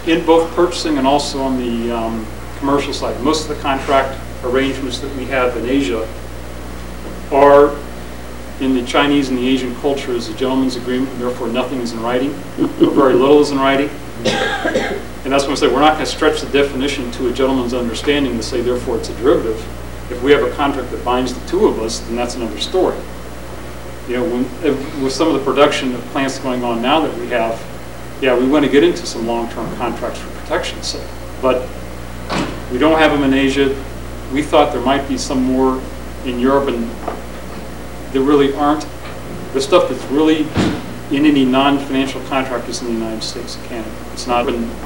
In both purchasing and also on the commercial side, most of the contract arrangements that we have in Asia are in the Chinese and the Asian culture is a gentleman's agreement, and therefore nothing is in writing, or very little is in writing. And that's when I say we're not going to stretch the definition to a gentleman's understanding to say therefore it's a derivative. If we have a contract that binds the two of us, then that's another story. You know, with some of the production of plants going on now that we have, yeah, we want to get into some long-term contracts for protection's sake. But we don't have them in Asia. We thought there might be some more in Europe, and there really aren't. The stuff that's really in any non-financial contract is in the United States and Canada. It's not been